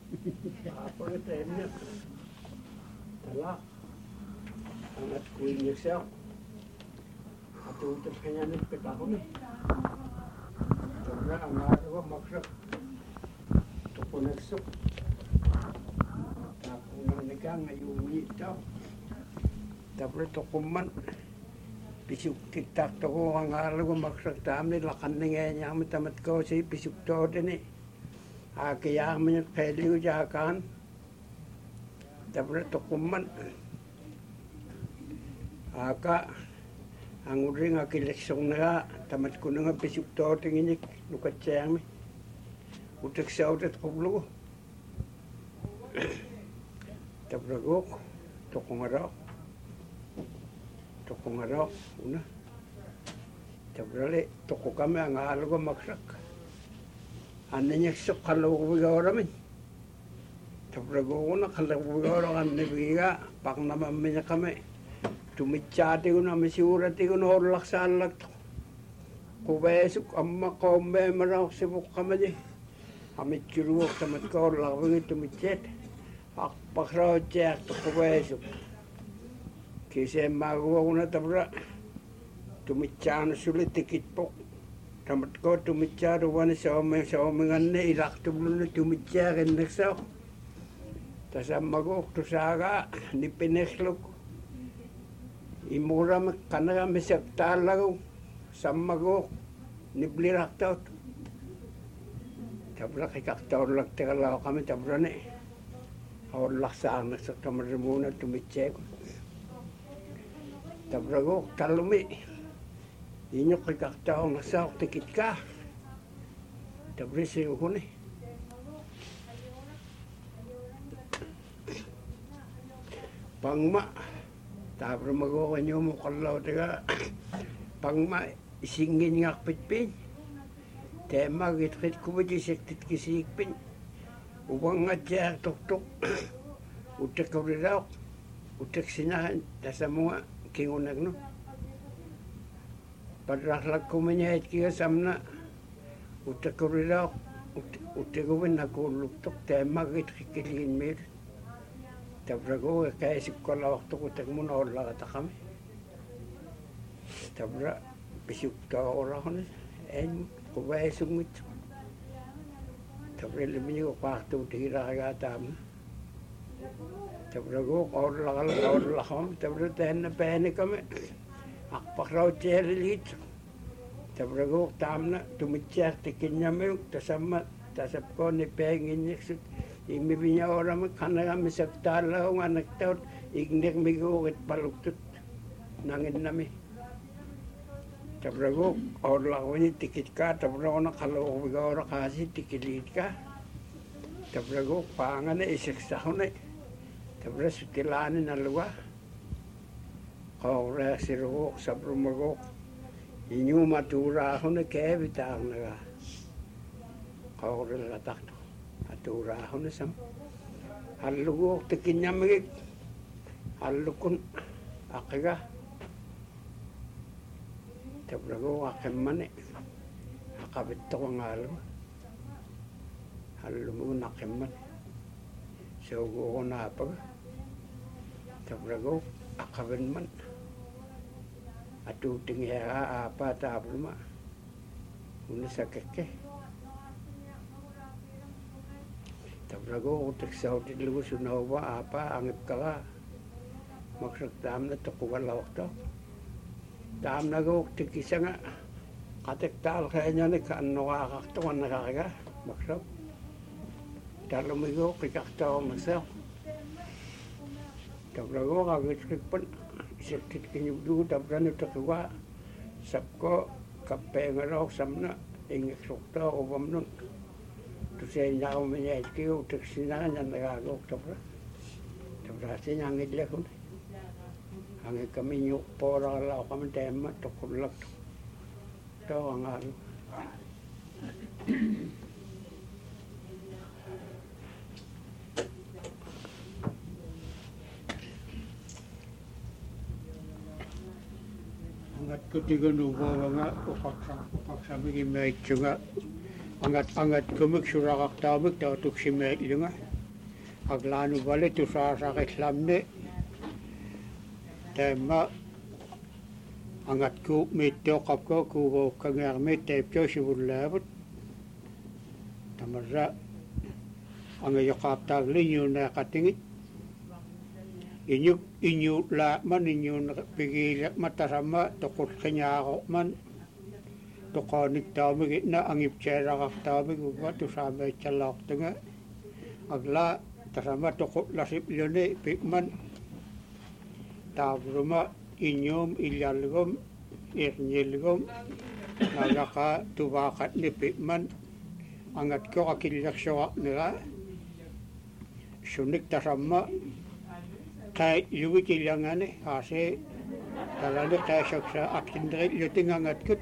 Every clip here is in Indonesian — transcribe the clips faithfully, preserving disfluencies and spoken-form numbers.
Apa kita ini? Telah sangat kuingnya siap. Atau untuk hanya ni petahun ni. Karena anggar itu maksud untuk koneksi. Aku nak ngayon itu. Tapi dokumen bisuk tiktak tu anggar itu maksud kami lakan dengan yang mentamat kau si bisuk tu ni. Akiyah menyet value jakan. Tapi dokumen aka ang uring akileksong na tamat ko na nga bisuk to tingin lukat siyang mi utak sa utat kublo tabragok tokong araw tokong araw una tabrali toko kami ang halago maksak ano niya sok kalawiga oramin tabragok na kalawiga oramin nabiga pak naman niya kami tumitsyati ko na misiurati ko na horlak sa alak to. Kubesok, amma ko may marang sibuk kama di. Amit kiruok tamat ko horlak ko tumitsyat. Akpakraw tiyak to kubesok. Kasi magawa ko na tabra. Tumitsyano sulit tikit po. Tamat ko tumitsyado wani sa omeng sa omengan na ilak tublo na tumityakin naksaw. Tasama ko to saga ni pineslok. Imura me kana me sektar lagu samago ni blirak taut tabra kak taur lak tegala kami tabra ne or laksan sa tamarmuna tumitche tabra go talumi inyo kak taur na sa tikit ka tabra si ko ne pangma tapos magawa niyo mo kalaw taga pang ma isingin nga pitpin tema gitrit ko ba di sektit kisikpin ubang nga tiyak tok-tok utak ko rin utak sinahan tasa mga kingunag no padraklak ko manyahit kaya samna utak ko rin utak ko ba nakuluktok tema gitrit kilin mir Tabra kaya si kalau waktu ko tag muna orla kata kami. Tabra bisuk ta ora hono en ko ba sumit. Tabra limi ko waktu tira ga tam. Tabra go orla kala orla kham tabra ten pehne kami. Akpakraw chelit. Tabra go tamna tumityak tikinya me tasama tasap ko ni pengin niksut. Imi binya orang kana kami sektar lah anak tahu ignek migo ket paluktut nangin nami tabrago orla wani tikit ka tabrago na kalau migo ora kasi tikilit ka tabrago pangane iseksa hone tabra sutilane na luwa ora siru sabrumago inyu matura hone ke bitang na ora latak atura hono sam halugo tikinya mig halukun akaga tabrago akemane akabitto ngalo halugo nakemman sogo na pag tabrago akabenman atu tingya apa tabluma uno sakeke tabrago utak sa hotel lugo sunawa apa angip kala maksud tam na tukugal waktu tam na go tikisa nga katek tal kayaknya ni kan nawakak to kan nakakaga maksud talumigo kikaktaw masaw tabrago kagit kipun isakit kinyugdu tabran utakwa sabko kape ngarok samna ingik sukta obam nun tu saya nyau menyait kau utak sinan yang nagagok tabra tabra siya ngit lekun angin kami nyuk pora lau kami tema tokulak to angal angat ketiga nubo nga upaksa upaksa bagi mai juga angat angat kemik surakak tabik tautuk si mai juga aglanu vale tu sa sa reklamne tema angat ku mitto kapko ku go kangar mete pyo sibulavut tamarra anga yakapta linyu na katingit inyu inyu la man inyu pigi matasama tokut kanyako man tokonik tawmi na angip chera tawmi ku tu sa me chalok tunga agla tasama tokut lasip lione pikman tabruma inyum ilyalgum irnyilgum nagaka tubakat ni pikman angat ko akilyak siya nila sunik tasama kay yuwi kilangan eh kasi talali kaya siya sa akindrit yuting angat ko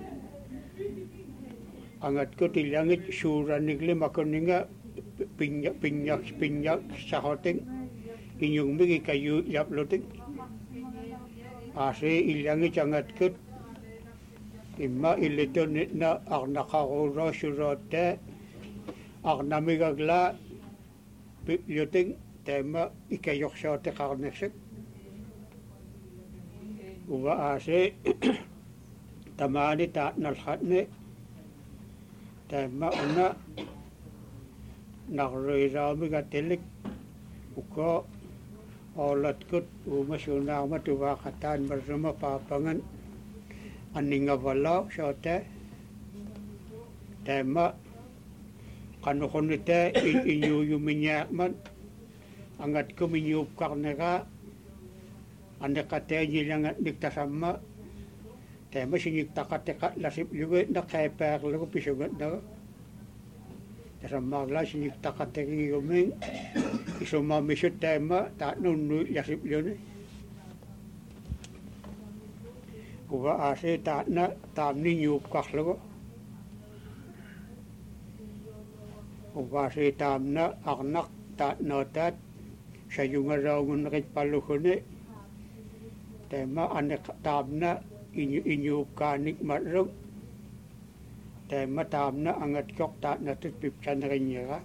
angat ko tilangit sura nigli makuninga pinyak pinyak pinyak sa hoting inyong bigi kayu yap loting kasi ilangit angat ko imma ilito na ang nakakuro surote ang namigagla yuting tema ikayok siya te karnesik uwa ase tamani ta nalhatne tema una nakroirami katilik uko olat kut umasuna matuwa katan bersama papangan aninga wala siya te tema kanukunite inyuyuminyak man angat ko minyup karneka anda kate nilangat niktasama tema sinyik takateka lasip luwe na kaiper luwe pisugat na tasama la sinyik takateki yuming isuma misut tema tak nunu lasip luwe uwa ase tak na tam ninyup karluwe uwa ase tam na arnak tak notat sa yung araw ng paluhune tema anak tamna inyu inyu kanik marug tema tamna angat kok tak natut pipsan rinya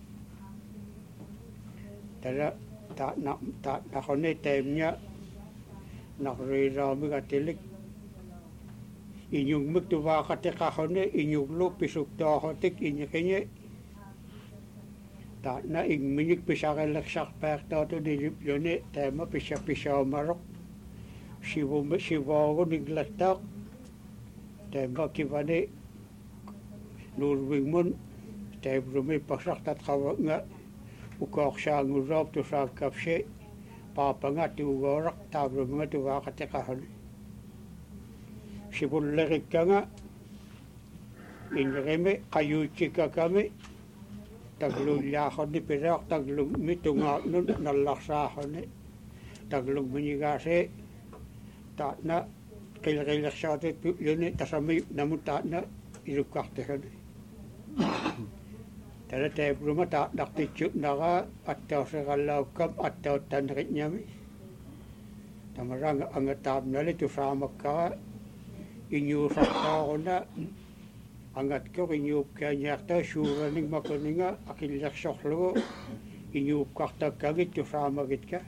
tara tak nak tak nakone temnya nakrira magatilik inyong magtuwa katika hone inyong lo pisuk to hotik inyakenya tak na ing minik pisakal laksak pak tato di yone tema pisak pisak marok siwo siwo ko niglatak tema kibane nurwing mon tema rumi pasak tat kawak nga ukok siya ngurok tu sa kapse papa nga tiugorak tabro nga tuwa katikahon sibulirik ka nga inreme kayu chika kami taglong yakon ni pirak taglong mitungak nun nalaksahon ni taglong manigase tak na kilakilak sa atin yun ni tasami namun tak na ilukaktehan tala tayo bruma tak naktitsuk na ka at tayo sa kalaw kam at tayo tanrit niya mi tamarang ang atab na li tusamak ka inyusak tao na angat ko inyup kaya nyakta sura ning makuninga akilak soklo inyup kakta kagit tusamagit ka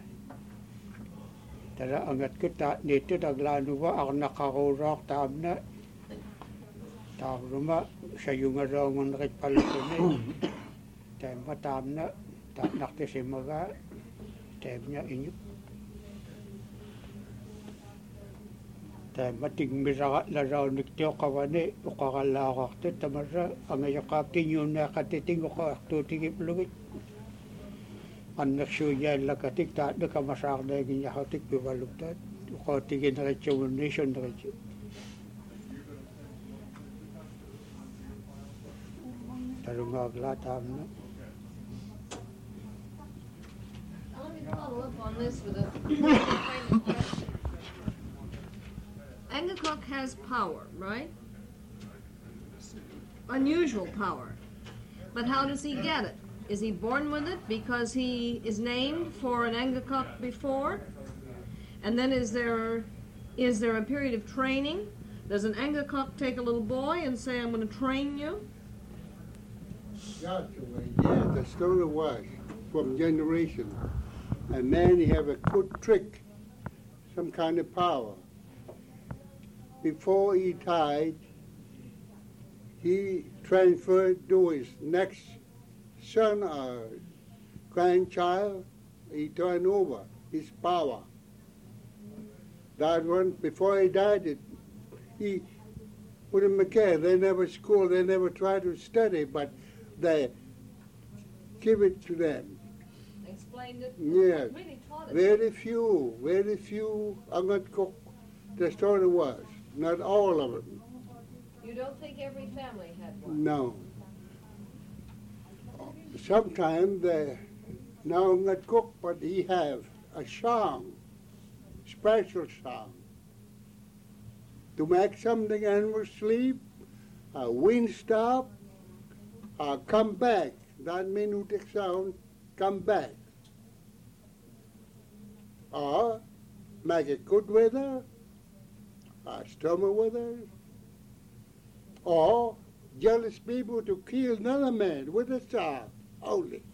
tara angat ko ta nito taglano ba ako nakakurak tab na tabruma sa yung arangon nakitpalito tema tab na tak naktisimaga temnya inyup tema tingmira la raw niktyo kawane ukakalakak te tamarra ang ayakaptin yun na katiting ukakto tingip lugit anak suya lakatik ta na kamasak na yung yakatik bibalugtat ukatigin na kityo nation na kityo tarungaglatam na. Let me follow up on this with a kind of question. Angakok has power, right? Unusual power. But how does he get it? Is he born with it because he is named for an Angakok before? And then is there is there a period of training? Does an Angakok take a little boy and say, I'm going to train you? Yeah, the story was from generation. A man, he have a good trick, some kind of power. Before he died, he transferred to his next son or grandchild, he turned over his power. That one, before he died, it, he put him in care. They never school, they never tried to study, but they give it to them. Explained it? Yes. Really taught it. Very few, very few Angat Cook, the story was. Not all of them. You don't think every family had one? No. Sometimes they now Angat Cook, but he have a song, special song. To make something animal sleep, a wind stop, or come back. That means who take sound, come back. Or make it good weather, or stormy weather, or jealous people to kill another man with a sword only.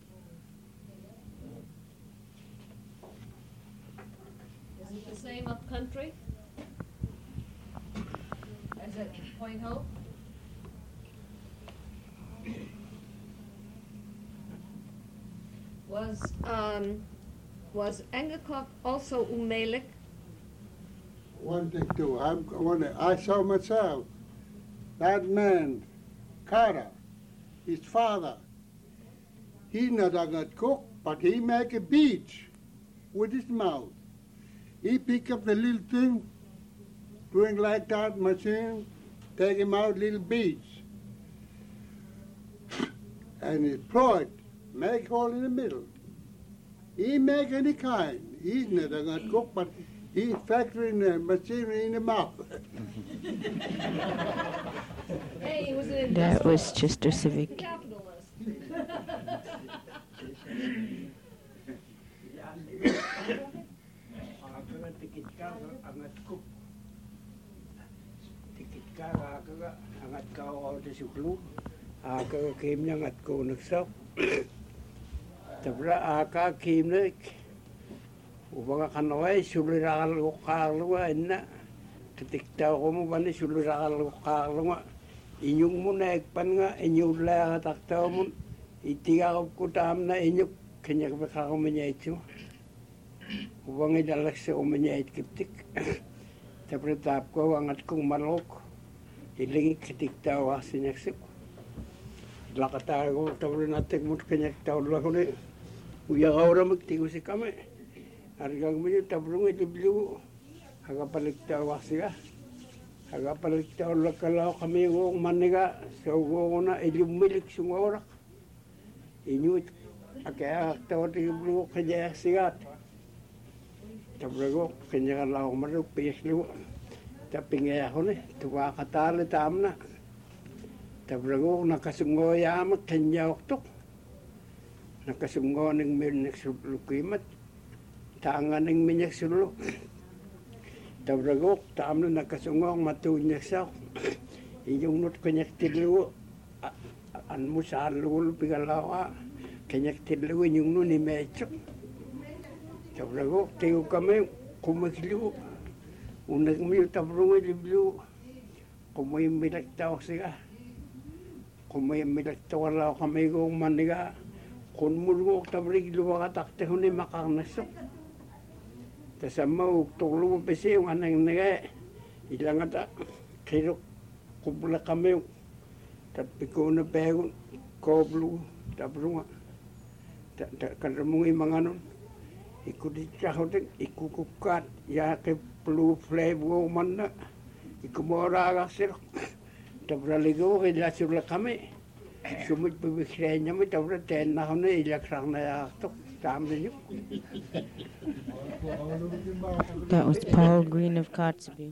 Is it the same up country as at Point Hope? Was um, was Engekok also Umelik? One thing too, I'm, one, I saw myself, that man, Carter, his father, he not a good cook, but he make a beach with his mouth. He pick up the little thing, doing like that machine, take him out little beach. And he throw it, make hole in the middle. He make any kind. He's not a good cook, but he factoring the machinery in the mouth. Hey, he was an That was industrialist, Chester Civic. capitalist. Aga tikit ka angat ko. Tikit ka aga angat ka o de suklu. Aga kim nya angat ko naksaw. Tabra aga kim nek. Ubaga kanaway suliragal ko kalwa inna. Titikta ko mo bani suliragal ko kalwa. Inyong mo na ekpan nga inyong la takta mo. Itiga ko tam na inyong kanya ka ko manya ito. Uang idalak sa umanya itkiptik. Tapos tap ko angat kong malok. Ilingi kitik tawa sinyaksip. Lakata ko tapos natik mo kanyak tawa ko ni. Uya ka ora magtigo si kami. Argang mo yung tapos ng iliblu. Haga palik tawa siya. Haga palik tawa lakalaw kami yung maniga. So ko na ilimumilik siyang orak. Inyut. Kaya tawa iliblu kanya sigat. Tabrago, kanya ka lang maruk, piyas liwa. Tapingay ako ni, tuwa katali tam na. Tabrago, nakasungo yamat, kanya oktok. Nakasungo ng minyak sulukimat. Tangan ng minyak sulu. Tabrago, tam na nakasungo, matunyak sa. Iyong not kanyak tiliwo. An mo sa lulo, pigalawa. Kanyak tiliwo, yung nun ni Mechok. Tabrago, tayo kami, kumakiliw. Unang may tabrong iliblo. Kung may milagtaw siya. Kung may milagtaw wala kami kong maniga. Kung mulong tabrig luwa katakte ko ni makarnasok. Tasama uktok luwa pesi yung anang naga. Ilang ata, kirok kubla kami. Tapi ko na pegon, koblo, tabrong. Kadamong yung mga nun. Ikuti cahotin, ikukukat, ya ke blue flavor mana, ikumora agasir, tabraligo ke lasur kami, sumut pebisanya mi tabra ten nahone ilak sarna ya tok tam dinyu. That was Paul Green of Kotzebue.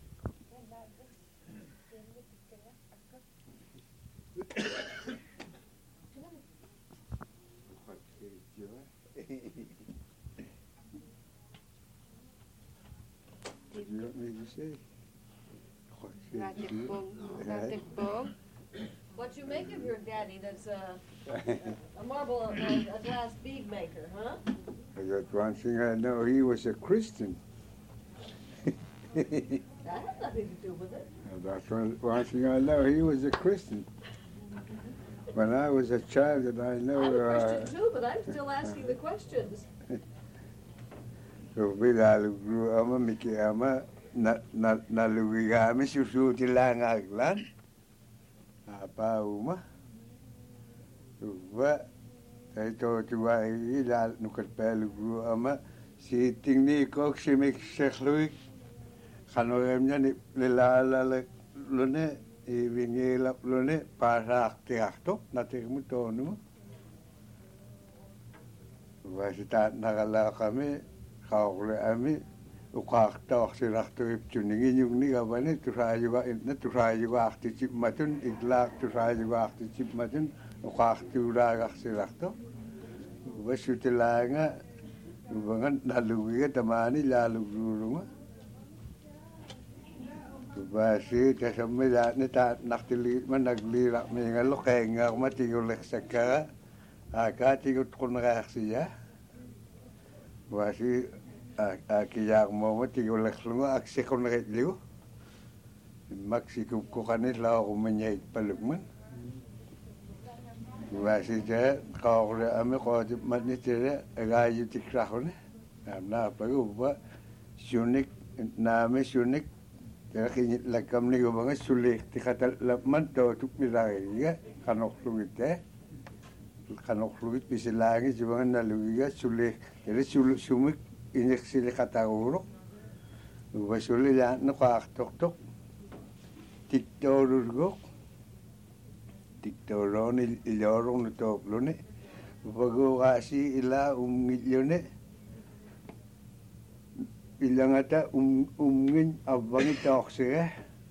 You want me to say? Ratikbog, Ratikbog. what you make of your daddy that's a, a marble, a, a glass bead maker, huh? I got one thing I know, he was a Christian. That has nothing to do with it. That's one, one thing I know, he was a Christian. When I was a child, and I know... I'm a uh, Christian too, but I'm still asking the questions. So bila lu ama miki ama na na na lugiga ama susu tilangaglan apa uma wa ito tuwa ila nukat pelu gru ama si tingni kok simik sekluik kanoremnya ni lala la lune i vingela lune parak tiakto na tingmu tonu wa sita nagala kami kaule ami ukakta oksirahtu iptuningi nyungni gabane tusayuga inna tusayuga akti chip matun iglak tusayuga akti chip matun ukaktu uraga oksirahtu wasutilanga ubangan nalugiga tamani lalugurunga basi tasamila nita naktili managli minga lokenga matigulek sakara akati utkunraksiya wasi akiyak mo matigulek lunga aksikon liu maksikup ko kanit la ko manyait palugman wasi je ko ame ko manitere agayu tikrahone na pagu ba sunik name sunik ya kinit lakam ni go banga sulik tikatal lapman to tukmiraga kanok lungite kanok lungit bisilangi jibangan nalugiga sulik jadi sul sumik injeksi kataguro basuli ya nakak tok tok tiktorurgo tiktoron ilorong nutok lune bago kasi ila umilone ilang ata um umngin abangit tokse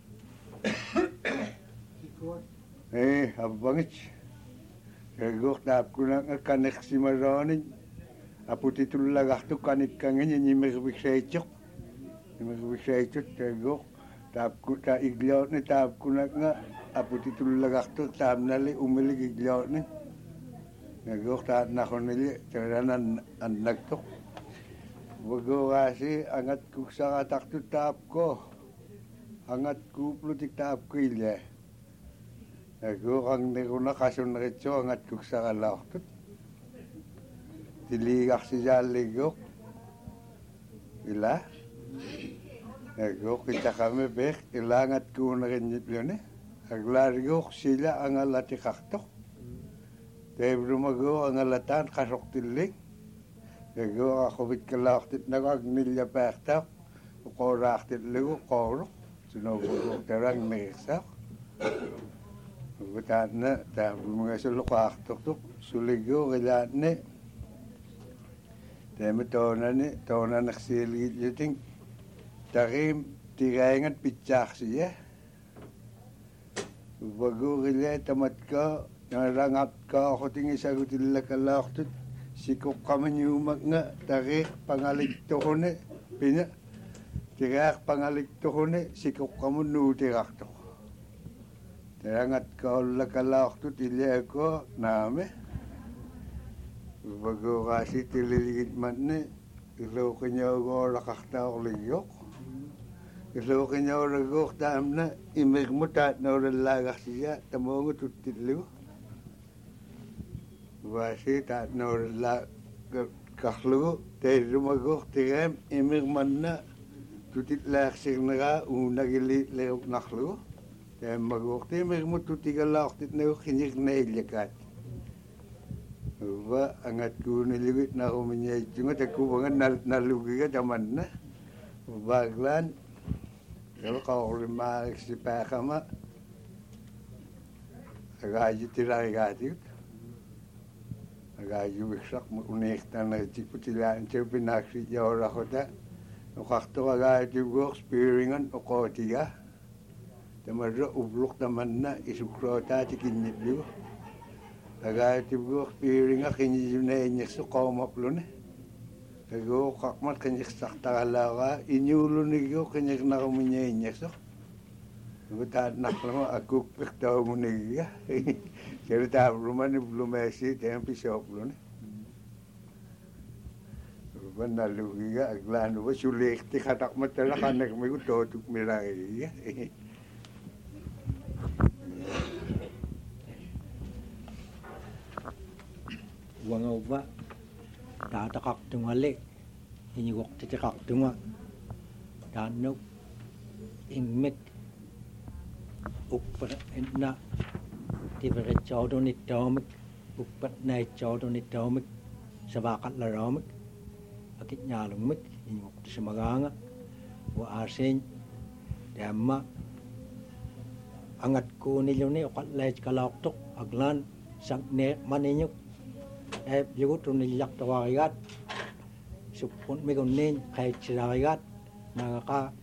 eh abangit Gok tap kuna kanek si maronin aputi tulagak tu kanik kangen ni megbisaychok ni megbisaychok gok tap ku ta iglot ni tap kuna nga aputi tulagak tu tam nali umili iglot ni gok ta nakonili teranan anak tok bago kasi angat ku sa tak tu tap ko angat ku plutik tap ko ile Aku ang nekuna kasun recho angat kuksa kalak tut. Tiligak si jaligok. Ila. Aku kita kami bek ilangat kuna renyip yone. Aglarigok sila ang alati kaktok. Tebro mago ang alatan kasok tilig. Aku ako bit kalak tit nagag nilya pektak. Ukorak tit ligo koro. Sunobog terang meksak. Betana ta mga sulukak tok tok suligo galatne teme tona ne tona naksili yiting tarim tigaingat pitsak siya bago gila tamat ka narangat ka ako tingi sagutin lakalak tut sikok kamanyumak nga tarik pangalik tohone pinya tirak pangalik tohone sikok kamunu tirak tok Terangat kau lakalak tu tilik ko name. Bago kasi tililigit man ni ilo kanya go lakakta ko ligok. Ilo kanya ragok tam na imig mo tat na lagak siya tamongo tu tiligo. Wasi tat na la kaklo te rumagok tigam imig man na tu titlak signaga unagili leok naklo. Ya magokti megmutu tiga laktit na kinik na ilyakat. Ba angat ko niligit na kuminya junga taku bangan nalugi ka daman na. Baglan kalau kau lima si pakama agaju tirai gati. Agaju bisak unik tanah cikutilan cepinak si jauh rahota. Waktu agaju gok spiringan okotiga. Tamarra ublok naman na isukrota tikinit liyo. Tagay tibuk piringa kinyi na inyek sa komaplo na. Tago kakmat kanyek saktakala ka inyulo niyo kanyek na kumunya inyek sa. Kita nak lama aku tahu muni ya. Jadi tak rumah ni belum masih yang pisau belum ni. Benar lu ya, aglan lu sulit dikatak mata lah kan nak mengikut tu mirai ya. Wang apa? Dah takak tungale, ini waktu takak tunga. Dan nuk ingmek upper na tivere chawdo ni domik upper na chawdo ni domik sabakat la romik akit nyalung mik ini waktu semaganga wa asin damma angat ko nilyo okat lej kalok tok aglan sang ne maninyuk e yugut nilyak tawagat supun migonin kay chiragat nagaka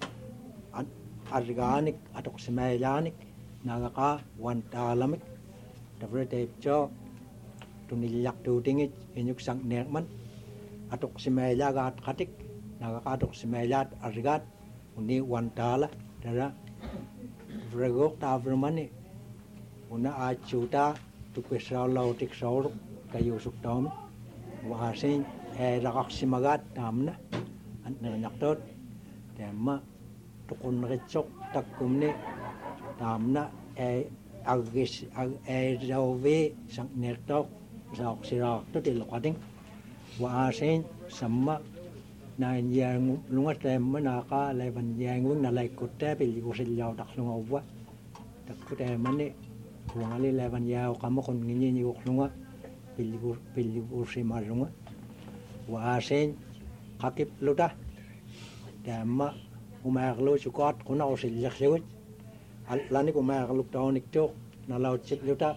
organic atau semailanik nagaka wantalamik dapre tepcho tunilyak tu tingit inyuk sang nerman atau semailagat katik nagaka atau semailat argat uni wantala dara vrego tavrmani una achuta tu pesalo tik saur kayu suktom wasin e lagak simagat tamna an naktot tema tukun recok takumne tamna e agis ag e jove sang nertok jok sirak tu di lokading wasin sama na yang lunga tema naka levan yang wing na lai kutte pili usil yau tak lunga wa tak kutte mane kuali levan yau kamu kon ngini ni lunga pili pili usil malunga wasin kakip luda tema umaaglo sukot kuna usil yaksewit alani umaaglo taonik tok nalau chit luta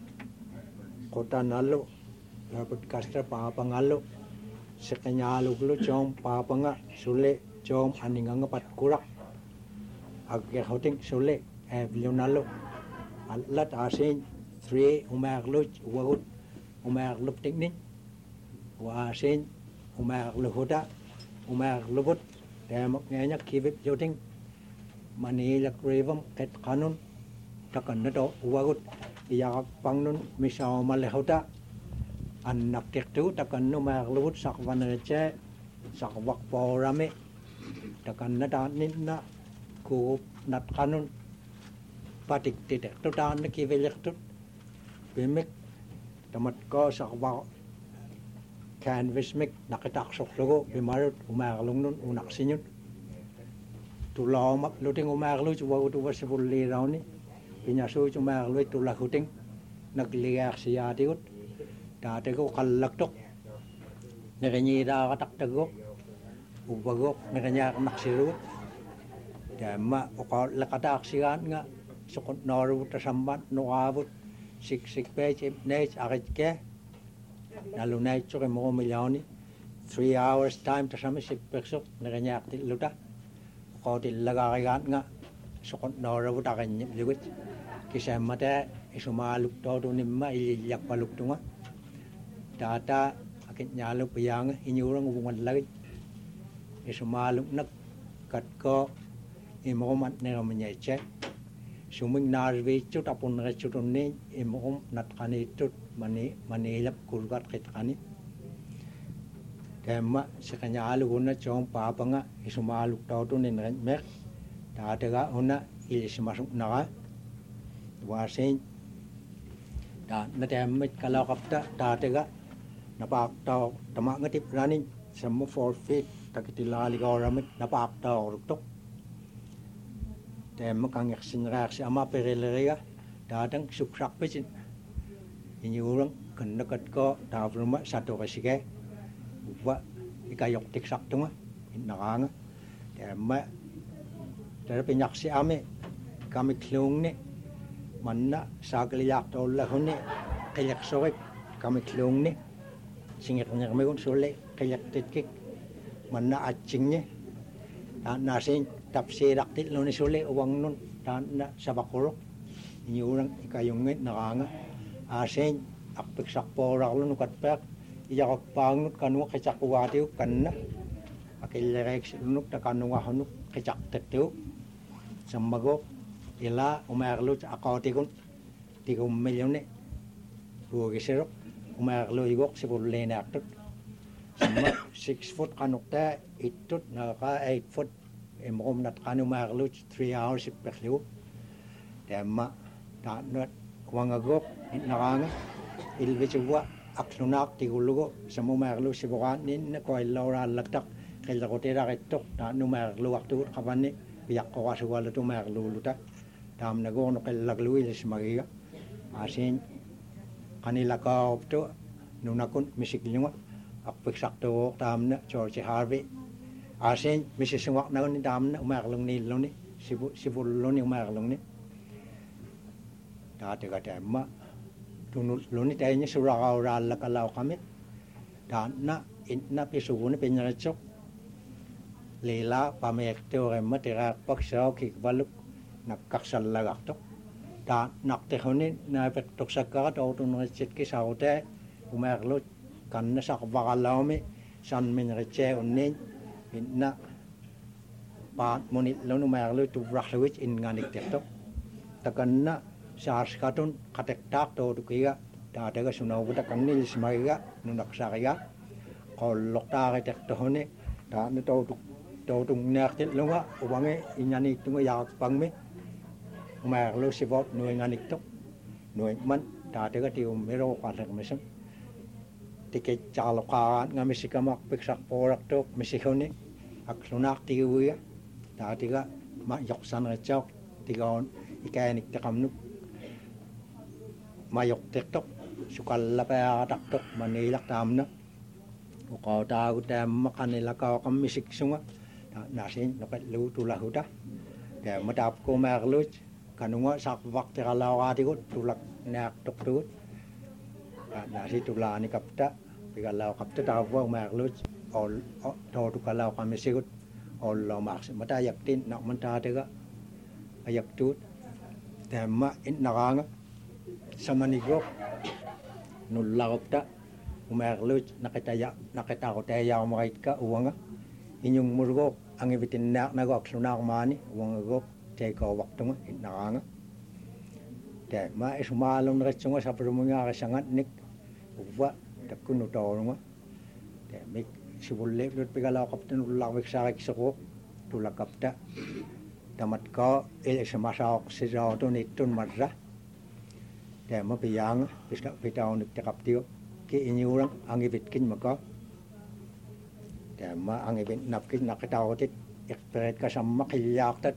kota nalo dapat kastra papangalo sekanyalo glo chom papanga sule chom aninganga pat kurak agge hoting sule evlionalo alat asin three umaaglo wagut umaaglo teknik wasin umaaglo hoda umaaglo bot Demak nganya kibip joting manila krivam ket kanun takan nato uwagut iyak pangnun misaw malehota anak tiktu takan no maglubut sakvanache sakwak porame takan nata ninna ku nat kanun patik titek tu tan kivelek tu bimek tamat ko sakwak canvas mek nakatak soklogo bimarut umaglung nun unak sinyun tulamak luting umaglu chuwa tu wasibulli rauni pinyasu umaglu tulak huting nagliak siya tigut date ko kallak tok neganyi da katak tagok ubagok neganya naksiru dama o lakatak siyan nga sukot noru tasambat noabut sik sik page nage akitke nalunay choke mo milyoni three hours time ta sama sip peksok naganyak ti luta ko ti lagagan nga sukot nora buta kanya liwit kisama ta isumaluk to to nimma iliyak paluk tunga data akit nyalo piyang inyurang ubungan lagi isumaluk nak kat ko imomat na manyeche suming narvi chut apun ra chutun ne imom nat kani tut mani manilap kulgat kit kani tema sekanya alu guna chong papanga isumalu tautu nin mek tadaga una ilis masuk naga wasin da natem kalau kapta tadaga napak tau tamak ngatip ranin semua four feet takitilali garamit napak tau ruktok tema kang yaksin reaksi ama pereleria dadang suksak pecin ini orang kena kat ko tavruma satu kasige wa ikayok tiksak tunga inanga tema dari penyaksi ame kami klung ne manna sagaliyak tolla hone kayak soek kami klung ne singit nya kami kun sole kayak titik manna acingnya dan nasin tapsirak tit lo ni sole uwang nun dan na sabakurok ini orang ikayongit nakanga asin akpik sakpo raklo nukat pek iyak pangut kanu kecak watiu kanna akil rek nuk ta kanu hanuk kecak tetu samago ila umerlu akatikun tikum milyone buogisero umerlu igok sibullene aktut sama six foot kanukta itut naka eight foot emom nat kanu umerlu three hours ipekliu tema tanat wangagok nakanga ilvichwa aklunak tigulugo sama umerlu sibukan nin ko ilora laktak kailakotera kitok tanu umerlu waktu kapani biyak ko kasuwala tu umerlu luta tam nago no kailaglu ilis magiga asin kanila ka opto nunakun misiklinga akpik sakto tamna George Harvey asin misisungak na ni tamna umaklong ni loni sibu sibuloni umaklong ni dati ka tema tunul loni taynya surakaw rala kalaw kami dana inna pisuguni penyercok lela pamekto remma tira paksaw kikbaluk nakaksalagak to ta naktehoni na petok sakat autono chet ki saute umerlo kan na sakbakalawmi san min reche unin inna pa monit lonu umerlo tu brahwich in nganik tekto takanna sars katun katektak to dukiga ta daga sunaw buta kanil smaga nunak sakaya kolok ta tekto honi ta na to to tung naktet lunga ubange inyani tunga yak pangme umerlo sibot nuy nganik to nuy man ta daga ti umero kwasak mesem tiket calokan ngamesikamak piksak porak to mesikoni aklunak ti uya ta tiga ma yoksan rechok tigaon ikanik takamnu mayok tektok sukalla pa taktok manilak tamna ko ta utam makanila ka kamisik sunga nasin dapat lu tulah huda ya madap ko merlu kanunga sak waktu kalau ati ko tulak nak tok tu nasi tulani kapta kalau kapta ta wa merlu ol to tu kalau kamisik ol lo maks mata yaktin nak menta tega ayak tu tema in naranga samanigo nullagopta umerlu nakitaya nakitakoteya umakitka uwanga inyong murgo ang ibitin na nagok sunak mani uwangagok teko waktunga nakanga tema isumalong nakitsunga sa perumunga kasangat nik uwa takun utorunga temik sibulle lut pigalaw kapten ulawik sakik sako tulakapta tamat ko il isamasak sisaw to nitun marra tema piyang piska pitaw niktakaptiyo ki inyurang ang ibitkin maka tema ang ibit napkin nakitawatit eksperet ka sa makilyaktat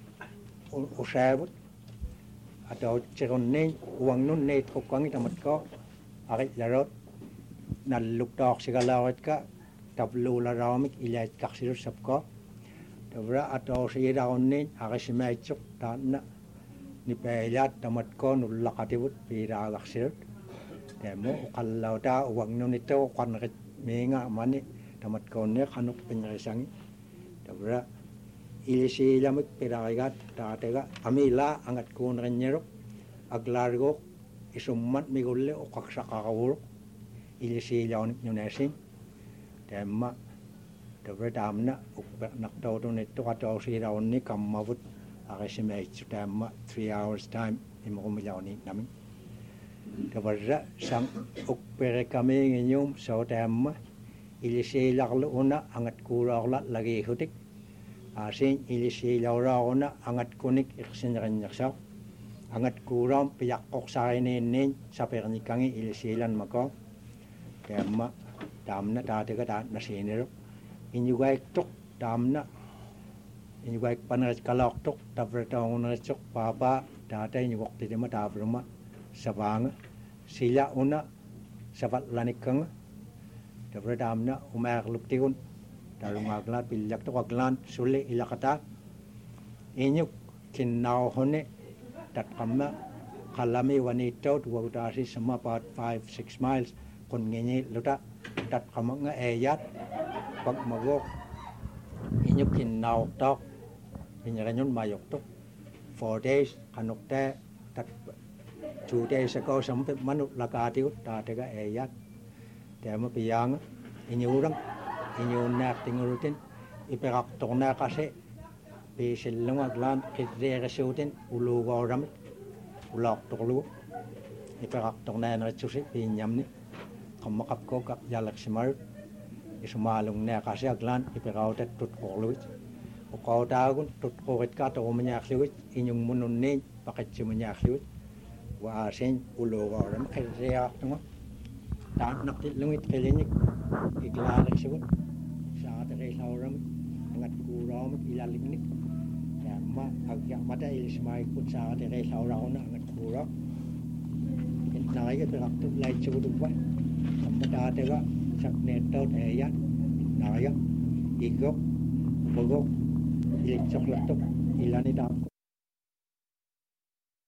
usabot atau ciron nin uwang nun nit kukwang itamat ko akit larot naluktok sigalawat ka tablo laramik ilayat kaksirot sap ko tabra atau siyadaon nin akisimaytsok tana ni payat tamat ko nulakatibut piragaksirot demo kalau ta uang nun itu kan menga mani tamat ko ne kanuk penyesangi tabra ilisi lamik piragat ta tega amila angat ko nanyero aglargo isummat migulle o kaksakawur ilisi lawan nunesin tema tabra damna ukbek naktaw to nito kataw si raon ni kamavut akasimay tema three hours time imukumilawni namin kabarra sang ukpere kami nginyum so tema ilisi laklo una angat kurakla lagi hutik asin ilisi laura una angat kunik iksinranyaksaw angat kuram piyakok sa inin sa pernikangi ilisilan mako tema damna tatega ta nasinero inyugay tok damna inyugay panat kalok tok tabrataw na chok papa tatay inyugok tidima tabruma sabanga sila una sabat lanikang tabradamna umak luktiun darungagla pilyak to aglan suli ilakata inyuk kinnaw hone tatkamma kalami wanito duwagdasi sama about five six miles kun ngini luta tatkama nga eyat pag magok inyuk kinnaw tok inyaranyon mayok to four days kanukte tat two days ago sampai manuk lakati ut tatega eyat tema piyang inyurang inyunak tingurutin iperak tokna kasi piisillunga aglaan qirriarisuutin uluugooramik ulaortorlugu iperaqtornaaneritsusi piinnyamni qammaqapkuuka yalaksimarut isumaalungneaqasi aglaan iperautat tutqorlugit uqautaagun tutqoritkaa torumañaarlugit iñungmununniin paqitsumuñaarlugit waasin uluugooramik qirriartunga taannaqtillungit qilinik iglaalersugut saateriillauramik angatkuuraamik ilalignik yaamma agyamata ilismaikut saateriillauraruna angatkuura naraga peraqtut laitsugutuppa ammataatega sakneettaut eeyat naraga igok upagok ilitsoqlattuq ilani taakku